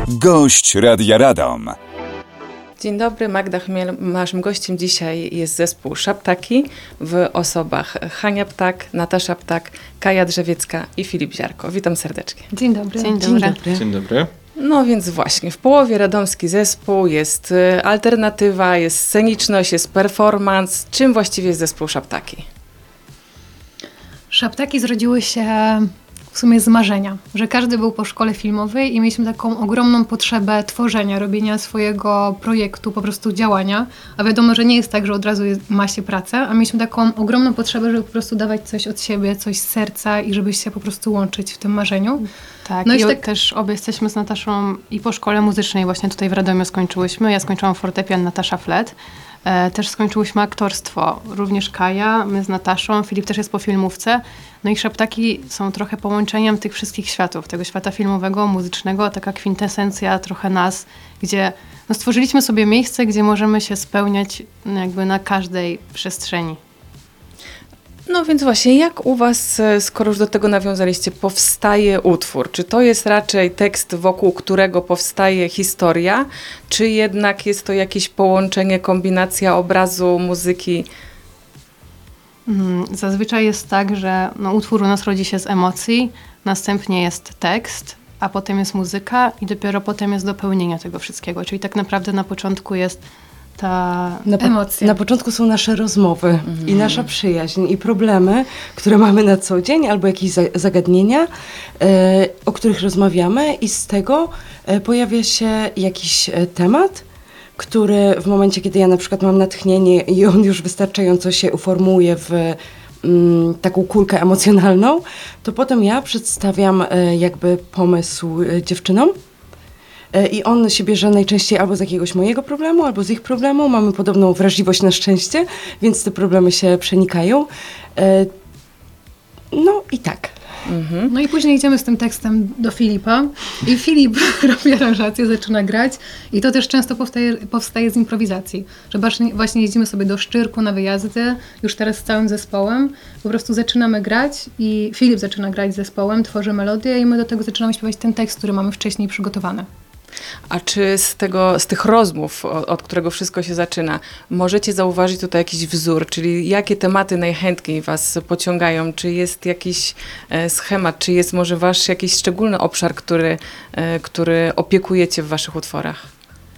Gość Radia Radom. Dzień dobry, Magda Chmiel. Naszym gościem dzisiaj jest zespół Szaptaki w osobach Hania Ptak, Natasza Ptak, Kaja Drzewiecka i Filip Ziarko. Witam serdecznie. Dzień dobry. Dzień dobry. Dzień dobry. No więc właśnie, w połowie radomski zespół, jest alternatywa, jest sceniczność, jest performance. Czym właściwie jest zespół Szaptaki? Szaptaki zrodziły się w sumie z marzenia, że każdy był po szkole filmowej i mieliśmy taką ogromną potrzebę tworzenia, robienia swojego projektu, po prostu działania. A wiadomo, że nie jest tak, że od razu ma się pracę, a mieliśmy taką ogromną potrzebę, żeby po prostu dawać coś od siebie, coś z serca i żeby się po prostu łączyć w tym marzeniu. Tak, no i tak też obie jesteśmy z Nataszą i po szkole muzycznej właśnie tutaj w Radomiu skończyłyśmy. Ja skończyłam fortepian, Natasza flet. Też skończyłyśmy aktorstwo, również Kaja, my z Nataszą, Filip też jest po filmówce. No i Szaptaki są trochę połączeniem tych wszystkich światów, tego świata filmowego, muzycznego, taka kwintesencja trochę nas, gdzie stworzyliśmy sobie miejsce, gdzie możemy się spełniać jakby na każdej przestrzeni. No więc właśnie, jak u was, skoro już do tego nawiązaliście, powstaje utwór? Czy to jest raczej tekst, wokół którego powstaje historia, czy jednak jest to jakieś połączenie, kombinacja obrazu, muzyki? Zazwyczaj jest tak, że utwór u nas rodzi się z emocji, następnie jest tekst, a potem jest muzyka i dopiero potem jest dopełnienie tego wszystkiego. Czyli tak naprawdę na początku jest ta emocja. Na początku są nasze rozmowy i nasza przyjaźń i problemy, które mamy na co dzień, albo jakieś zagadnienia, o których rozmawiamy i z tego pojawia się jakiś temat, który w momencie, kiedy ja na przykład mam natchnienie i on już wystarczająco się uformuje w taką kulkę emocjonalną, to potem ja przedstawiam jakby pomysł dziewczynom. I on się bierze najczęściej albo z jakiegoś mojego problemu, albo z ich problemu. Mamy podobną wrażliwość na szczęście, więc te problemy się przenikają. No i tak. No i później idziemy z tym tekstem do Filipa i Filip robi aranżację, zaczyna grać i to też często powstaje z improwizacji, że właśnie jeździmy sobie do Szczyrku na wyjazdy, już teraz z całym zespołem, po prostu zaczynamy grać i Filip zaczyna grać z zespołem, tworzy melodię i my do tego zaczynamy śpiewać ten tekst, który mamy wcześniej przygotowany. A czy z tych rozmów, od którego wszystko się zaczyna, możecie zauważyć tutaj jakiś wzór, czyli jakie tematy najchętniej was pociągają? Czy jest jakiś schemat, czy jest może wasz jakiś szczególny obszar, który opiekujecie w waszych utworach?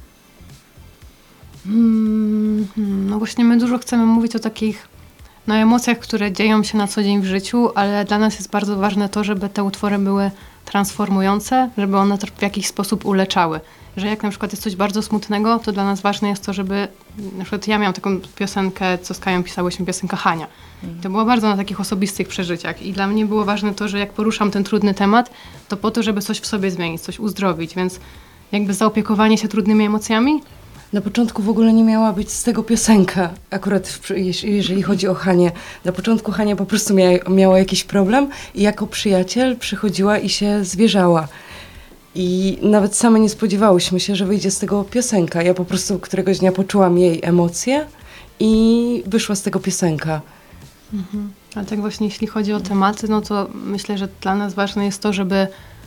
No właśnie my dużo chcemy mówić o takich emocjach, które dzieją się na co dzień w życiu, ale dla nas jest bardzo ważne to, żeby te utwory były transformujące, żeby one w jakiś sposób uleczały. Że jak na przykład jest coś bardzo smutnego, to dla nas ważne jest to, żeby... Na przykład ja miałam taką piosenkę, co z Kają pisałyśmy, piosenka Hania. To było bardzo na takich osobistych przeżyciach i dla mnie było ważne to, że jak poruszam ten trudny temat, to po to, żeby coś w sobie zmienić, coś uzdrowić, więc jakby zaopiekowanie się trudnymi emocjami. Na początku w ogóle nie miała być z tego piosenka, akurat jeżeli chodzi o Hanię. Na początku Hania po prostu miała jakiś problem i jako przyjaciel przychodziła i się zwierzała. I nawet same nie spodziewałyśmy się, że wyjdzie z tego piosenka. Ja po prostu któregoś dnia poczułam jej emocje i wyszła z tego piosenka. Ale tak właśnie jeśli chodzi o tematy, no to myślę, że dla nas ważne jest to, żeby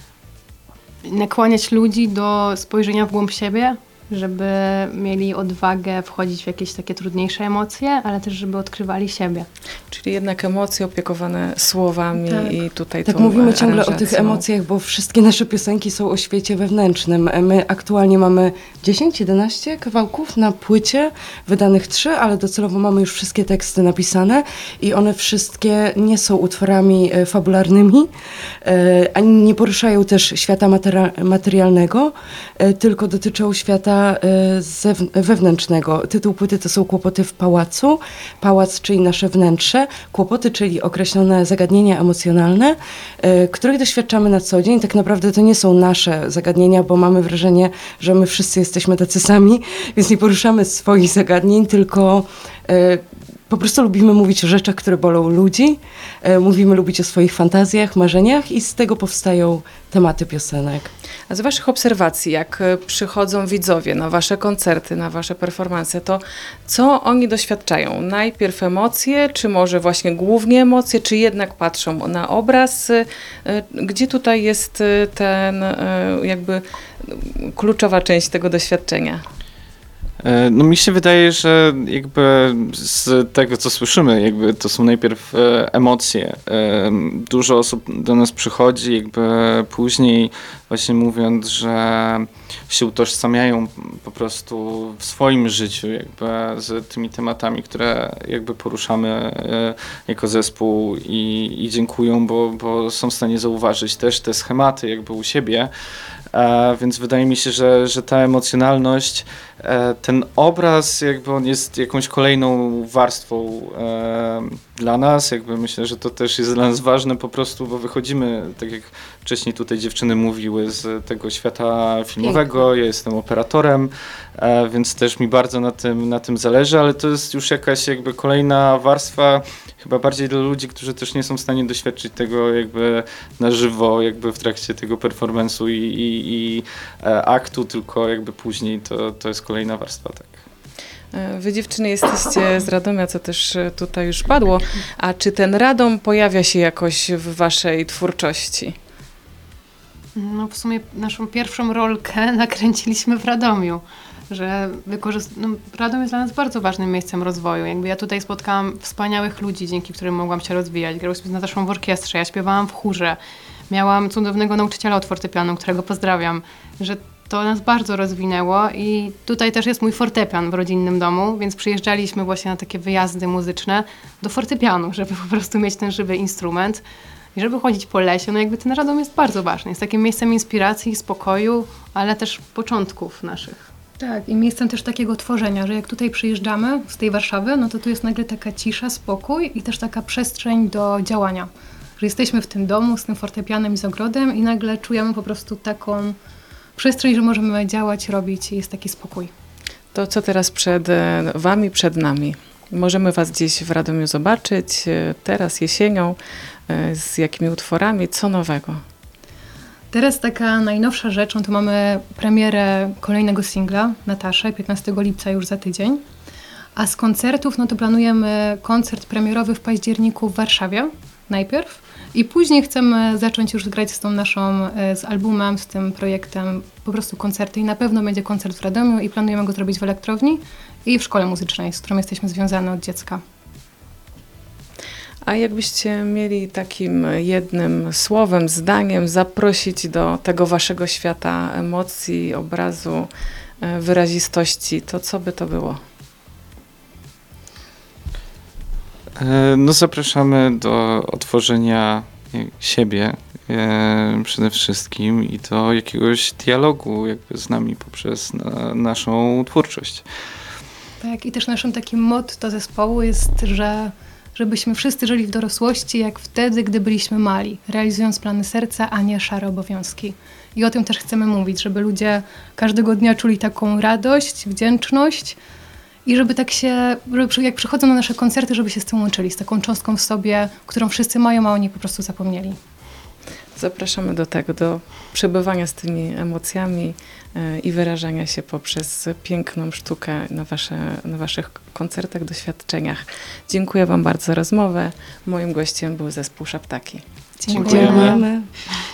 nakłaniać ludzi do spojrzenia w głąb siebie, żeby mieli odwagę wchodzić w jakieś takie trudniejsze emocje, ale też żeby odkrywali siebie. Czyli jednak emocje opiekowane słowami i tutaj tak mówimy ciągle o tych emocjach, bo wszystkie nasze piosenki są o świecie wewnętrznym. My aktualnie mamy 10-11 kawałków na płycie, wydanych 3, ale docelowo mamy już wszystkie teksty napisane i one wszystkie nie są utworami fabularnymi, ani nie poruszają też świata materialnego, tylko dotyczą świata wewnętrznego. Tytuł płyty to są Kłopoty w pałacu. Pałac, czyli nasze wnętrze. Kłopoty, czyli określone zagadnienia emocjonalne, których doświadczamy na co dzień. Tak naprawdę to nie są nasze zagadnienia, bo mamy wrażenie, że my wszyscy jesteśmy tacy sami, więc nie poruszamy swoich zagadnień, tylko po prostu lubimy mówić o rzeczach, które bolą ludzi. Mówimy lubić o swoich fantazjach, marzeniach i z tego powstają tematy piosenek. A z waszych obserwacji, jak przychodzą widzowie na wasze koncerty, na wasze performanse, to co oni doświadczają? Najpierw emocje, czy może właśnie głównie emocje, czy jednak patrzą na obraz? Gdzie tutaj jest ten jakby kluczowa część tego doświadczenia? No mi się wydaje, że jakby z tego, co słyszymy, jakby to są najpierw emocje. Dużo osób do nas przychodzi, jakby później właśnie mówiąc, że się utożsamiają po prostu w swoim życiu jakby z tymi tematami, które jakby poruszamy jako zespół i dziękują, bo są w stanie zauważyć też te schematy jakby u siebie. Więc wydaje mi się, że ta emocjonalność, ten obraz jakby on jest jakąś kolejną warstwą dla nas. Jakby myślę, że to też jest dla nas ważne po prostu, bo wychodzimy, tak jak wcześniej tutaj dziewczyny mówiły, z tego świata filmowego. Piękne. Ja jestem operatorem, więc też mi bardzo na tym zależy, ale to jest już jakaś jakby kolejna warstwa, chyba bardziej dla ludzi, którzy też nie są w stanie doświadczyć tego jakby na żywo, jakby w trakcie tego performance'u i aktu, tylko jakby później to jest kolejna warstwa, tak. Wy dziewczyny jesteście z Radomia, co też tutaj już padło, a czy ten Radom pojawia się jakoś w waszej twórczości? No w sumie naszą pierwszą rolkę nakręciliśmy w Radomiu, że Radom jest dla nas bardzo ważnym miejscem rozwoju. Jakby ja tutaj spotkałam wspaniałych ludzi, dzięki którym mogłam się rozwijać. Grałyśmy z Nataszą w orkiestrze, ja śpiewałam w chórze. Miałam cudownego nauczyciela od fortepianu, którego pozdrawiam, że to nas bardzo rozwinęło i tutaj też jest mój fortepian w rodzinnym domu, więc przyjeżdżaliśmy właśnie na takie wyjazdy muzyczne do fortepianu, żeby po prostu mieć ten żywy instrument i żeby chodzić po lesie. No jakby ten Radom jest bardzo ważny. Jest takim miejscem inspiracji, spokoju, ale też początków naszych. Tak, i miejscem też takiego tworzenia, że jak tutaj przyjeżdżamy z tej Warszawy, no to tu jest nagle taka cisza, spokój i też taka przestrzeń do działania. Że jesteśmy w tym domu z tym fortepianem i z ogrodem i nagle czujemy po prostu taką przestrzeń, że możemy działać, robić i jest taki spokój. To co teraz przed wami, przed nami? Możemy was gdzieś w Radomiu zobaczyć teraz jesienią, z jakimi utworami, co nowego? Teraz taka najnowsza rzecz, no to mamy premierę kolejnego singla, Nataszę, 15 lipca już za tydzień. A z koncertów, no to planujemy koncert premierowy w październiku w Warszawie najpierw. I później chcemy zacząć już grać z tą naszą, z albumem, z tym projektem, po prostu koncerty. I na pewno będzie koncert w Radomiu i planujemy go zrobić w Elektrowni i w szkole muzycznej, z którą jesteśmy związane od dziecka. A jakbyście mieli takim jednym słowem, zdaniem zaprosić do tego waszego świata emocji, obrazu, wyrazistości, to co by to było? No zapraszamy do otworzenia siebie przede wszystkim i do jakiegoś dialogu jakby z nami poprzez naszą twórczość. Tak, i też naszym takim motto zespołu jest, żebyśmy wszyscy żyli w dorosłości jak wtedy, gdy byliśmy mali, realizując plany serca, a nie szare obowiązki. I o tym też chcemy mówić, żeby ludzie każdego dnia czuli taką radość, wdzięczność i żeby tak się, żeby jak przychodzą na nasze koncerty, żeby się z tym łączyli, z taką cząstką w sobie, którą wszyscy mają, a oni po prostu zapomnieli. Zapraszamy do tego, do przebywania z tymi emocjami i wyrażania się poprzez piękną sztukę na waszych koncertach, doświadczeniach. Dziękuję wam bardzo za rozmowę. Moim gościem był zespół Szaptaki. Dziękujemy. Dziękujemy.